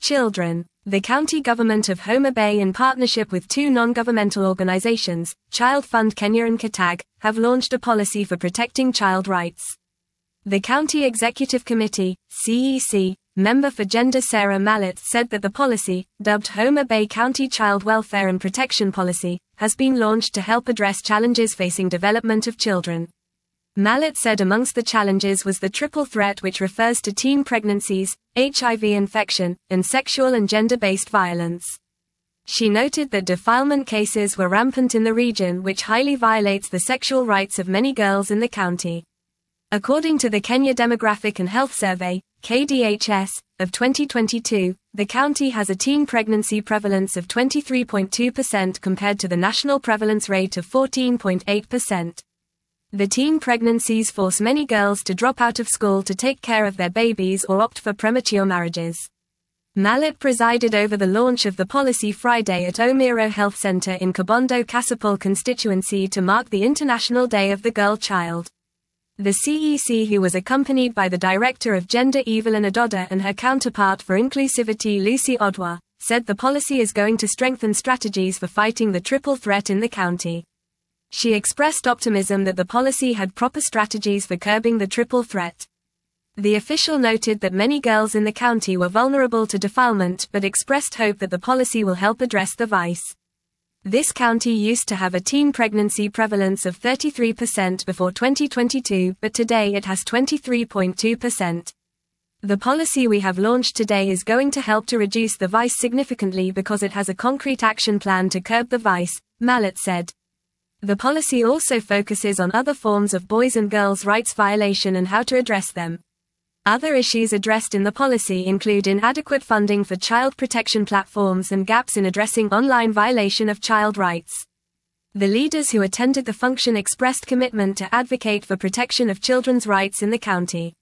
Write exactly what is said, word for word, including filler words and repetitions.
children. The county government of Homa Bay, in partnership with two non-governmental organizations, Child Fund Kenya and Katag, have launched a policy for protecting child rights. The County Executive Committee, C E C, member for gender Sarah Mallett said that the policy, dubbed Homa Bay County Child Welfare and Protection Policy, has been launched to help address challenges facing development of children. Mallett said amongst the challenges was the triple threat, which refers to teen pregnancies, H I V infection, and sexual and gender-based violence. She noted that defilement cases were rampant in the region, which highly violates the sexual rights of many girls in the county. According to the Kenya Demographic and Health Survey, K D H S, of twenty twenty-two, the county has a teen pregnancy prevalence of twenty-three point two percent compared to the national prevalence rate of fourteen point eight percent. The teen pregnancies force many girls to drop out of school to take care of their babies or opt for premature marriages. Mallett presided over the launch of the policy Friday at Omiro Health Center in Kabondo Kasipul constituency to mark the International Day of the Girl Child. The C E C, who was accompanied by the Director of Gender Evelyn Adoda and her counterpart for Inclusivity Lucy Odwa, said the policy is going to strengthen strategies for fighting the triple threat in the county. She expressed optimism that the policy had proper strategies for curbing the triple threat. The official noted that many girls in the county were vulnerable to defilement but expressed hope that the policy will help address the vice. This county used to have a teen pregnancy prevalence of thirty-three percent before twenty twenty-two, but today it has twenty-three point two percent. The policy we have launched today is going to help to reduce the vice significantly because it has a concrete action plan to curb the vice, Mallett said. The policy also focuses on other forms of boys' and girls' rights violation and how to address them. Other issues addressed in the policy include inadequate funding for child protection platforms and gaps in addressing online violation of child rights. The leaders who attended the function expressed commitment to advocate for protection of children's rights in the county.